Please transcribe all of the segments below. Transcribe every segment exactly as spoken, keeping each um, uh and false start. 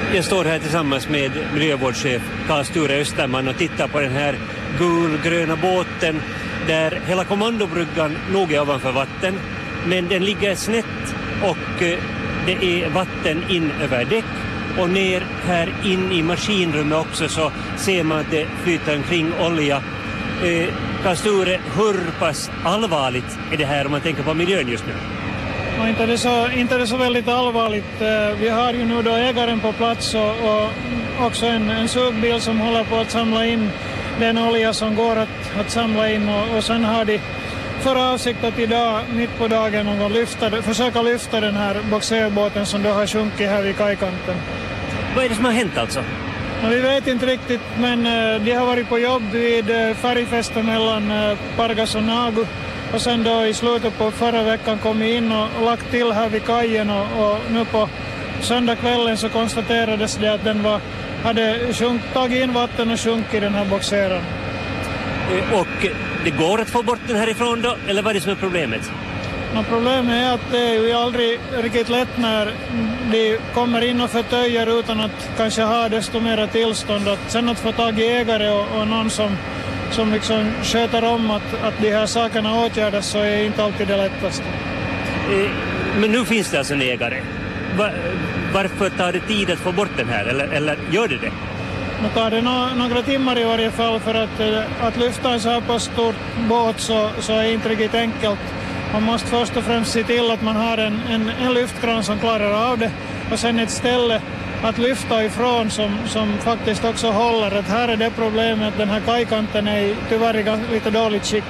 Jag står här tillsammans med miljövårdschef Carl Sture Österman och tittar på den här gulgröna båten där hela kommandobryggan nog är ovanför vatten, men den ligger snett och eh, det är vatten in över däck, och ner här in i maskinrummet också så ser man att det flyter omkring olja. Eh, Carl Sture, hur pass allvarligt är det här om man tänker på miljön just nu? Och inte, det så, inte det så väldigt allvarligt. Vi har ju nu då ägaren på plats och, och också en, en sugbil som håller på att samla in den olja som går att, att samla in, och, och sen har de för avsikt att idag mitt på dagen någon lyfta, försöka lyfta den här boxerbåten som då har sjunkit här vid kajkanten. Vad är det som har hänt alltså? Men vi vet inte riktigt, men de har varit på jobb vid färgfesten mellan Pargas och Nagu. Och sen då i slutet på förra veckan kom in och, och lagt till här vid kajen, och, och nu på söndagskvällen så konstaterades det att den var, hade sjunk, tagit in vatten och sjunkit den här boxeren. Och det går att få bort den härifrån då, eller vad är det som är problemet? No, problemet är att det är ju aldrig riktigt lätt när de kommer in och förtöjer utan att kanske ha desto mera tillstånd. Att sen att få tag i ägare och, och någon som som liksom sköter om att, att de här sakerna åtgärdas, så är inte alltid det lättaste. Eh, men nu finns det alltså en ägare. Va, varför tar det tid att få bort den här, eller, eller gör det det? Nu tar det no, några timmar i varje fall, för att, att lyfta en så här på stor båt så, så är inte riktigt enkelt. Man måste först och främst se till att man har en, en, en lyftkran som klarar av det, och sen ett ställe att lyfta ifrån som, som faktiskt också håller. Att här är det problemet att den här kajkanten är tyvärr i lite dåligt skick.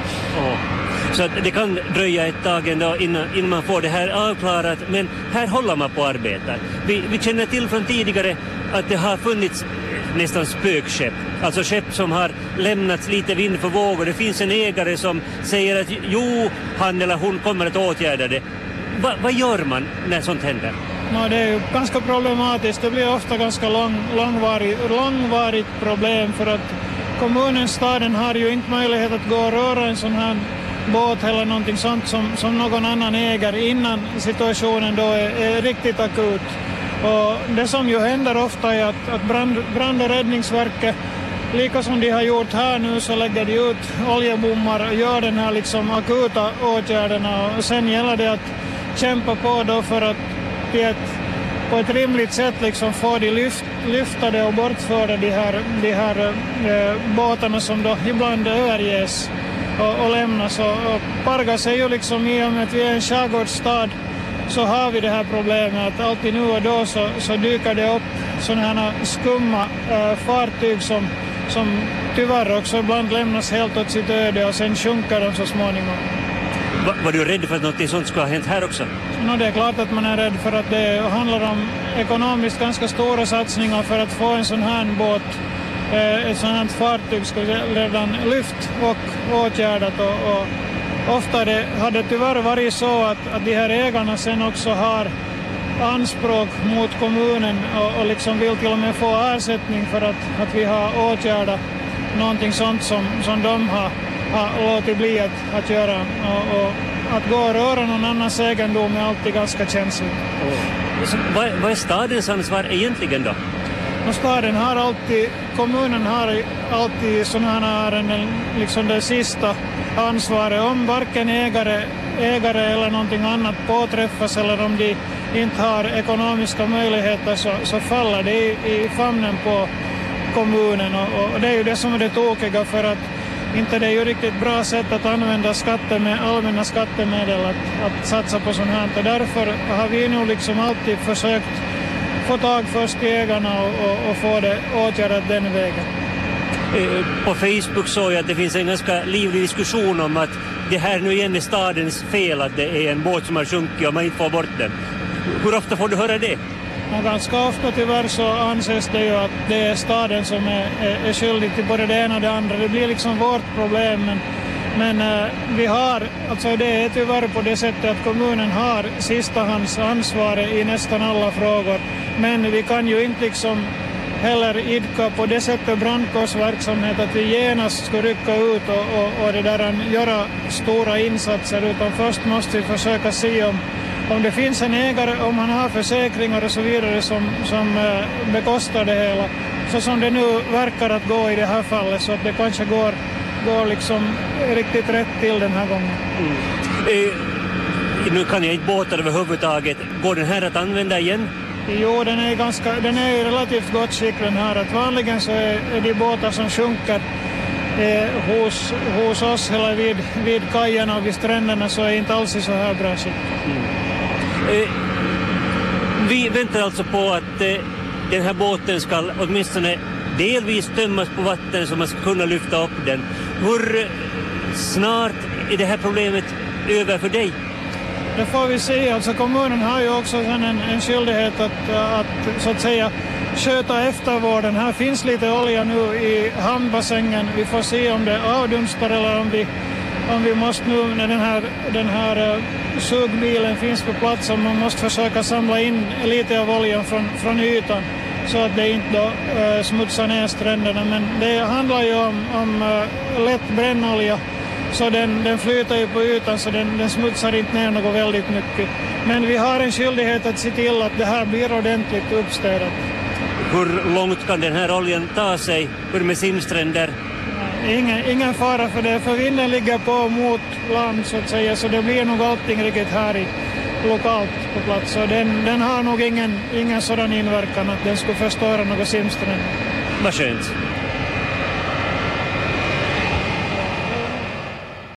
Oh. Så att det kan dröja ett tag ändå innan, innan man får det här avklarat, men här håller man på att arbeta. Vi, vi känner till från tidigare att det har funnits nästan spökskepp, alltså skepp som har lämnats lite vind för vågor. Det finns en ägare som säger att jo, han eller hon kommer att åtgärda det. Va, vad gör man när sånt händer? No, det är ju ganska problematiskt. Det blir ofta ganska lång, långvarigt, långvarigt problem, för att kommunen, staden har ju inte möjlighet att gå och röra en sån här båt eller någonting sånt som, som någon annan äger innan situationen då är, är riktigt akut. Och det som ju händer ofta är att, att brand, brand- och räddningsverket, lika som de har gjort här nu, så lägger de ut oljebommar och gör den här liksom akuta åtgärderna, och sen gäller det att kämpa på då för att ett, på ett rimligt sätt liksom få de lyft, lyftade och bortförda de här, de här eh, båtarna som då ibland överges och, och lämnas. Och, och Pargas är ju liksom, i och med att vi är en skärgårdsstad, så har vi det här problemet att alltid nu och då så, så dyker det upp sådana här skumma äh, fartyg som, som tyvärr också ibland lämnas helt åt sitt öde, och sen sjunker de så småningom. Va, var du rädd för att något sånt ska ha hänt här också? No, det är klart att man är rädd, för att det handlar om ekonomiskt ganska stora satsningar för att få en sån här båt, äh, ett sånt här fartyg ska redan lyft och åtgärdat, och, och ofta det, har det tyvärr varit så att, att de här ägarna sen också har anspråk mot kommunen och, och liksom vill till och med få ersättning för att, att vi har åtgärdat någonting sånt som, som de har, har låtit bli att, att göra. Och, och att gå och röra någon annans egendom är alltid ganska känsligt. Oh. Så, vad, vad är stadens ansvar egentligen då? Och staden har alltid, kommunen har alltid sådana här ärenden, liksom det sista ansvaret. Om varken ägare, ägare eller någonting annat påträffas, eller om de inte har ekonomiska möjligheter, så, så faller det i, i famnen på kommunen. Och, och det är ju det som är det tokiga, för att inte det är ju riktigt bra sätt att använda skatter med allmänna skattemedel att, att satsa på sånt här. Och därför har vi nu liksom alltid försökt få tag först i ägarna och, och, och få det åtgärdat den vägen. På Facebook såg jag att det finns en ganska livlig diskussion om att det här nu igen är stadens fel, att det är en båt som har sjunkit och man inte får bort den. Hur ofta får du höra det? Ja, ganska ofta tyvärr så anses det ju att det är staden som är, är, är skyldig till både det ena och det andra. Det blir liksom vårt problem, men, men äh, vi har, alltså det är tyvärr på det sättet att kommunen har sistahandsansvar i nästan alla frågor. Men vi kan ju inte liksom heller idka på det sättet brandkårsverksamhet att vi genast ska rycka ut och, och, och det där, göra stora insatser, utan först måste vi försöka se om, om det finns en ägare, om han har försäkringar och så vidare som, som eh, bekostar det hela. Så som det nu verkar att gå i det här fallet, så att det kanske går, går liksom riktigt rätt till den här gången. Mm. Eh, nu kan jag inte båtar överhuvudtaget. Går den här att använda igen? Jo, den är, ganska, den är i relativt gott skick den här. Att vanligen så är, är de båtar som sjunker eh, hos, hos oss eller vid, vid kajerna och vid stränderna så är inte alls i så här bra skick. Mm. Eh, vi väntar alltså på att eh, den här båten ska åtminstone delvis tömmas på vatten så man ska kunna lyfta upp den. Hur eh, snart är det här problemet över för dig? Det får vi se. Alltså kommunen har ju också en, en skyldighet att, att så att säga sköta eftervården. Här finns lite olja nu i hamnbassängen. Vi får se om det avdunstar eller om vi, om vi måste nu när den här, den här uh, sugbilen finns på plats och man måste försöka samla in lite av oljan från, från ytan så att det inte då, uh, smutsar ner stränderna. Men det handlar ju om, om uh, lätt brännolja. Så den, den flyter ju på ytan så den, den smutsar inte ner något väldigt mycket. Men vi har en skyldighet att se till att det här blir ordentligt uppstädat. Hur långt kan den här oljan ta sig? Hur med simstränder? Ingen, ingen fara för det, för vinden ligger på mot land så att säga. Så det blir nog allting riktigt här i, lokalt på plats. Så den, den har nog ingen, ingen sådan inverkan att den skulle förstöra något simstränder. Vad skönt.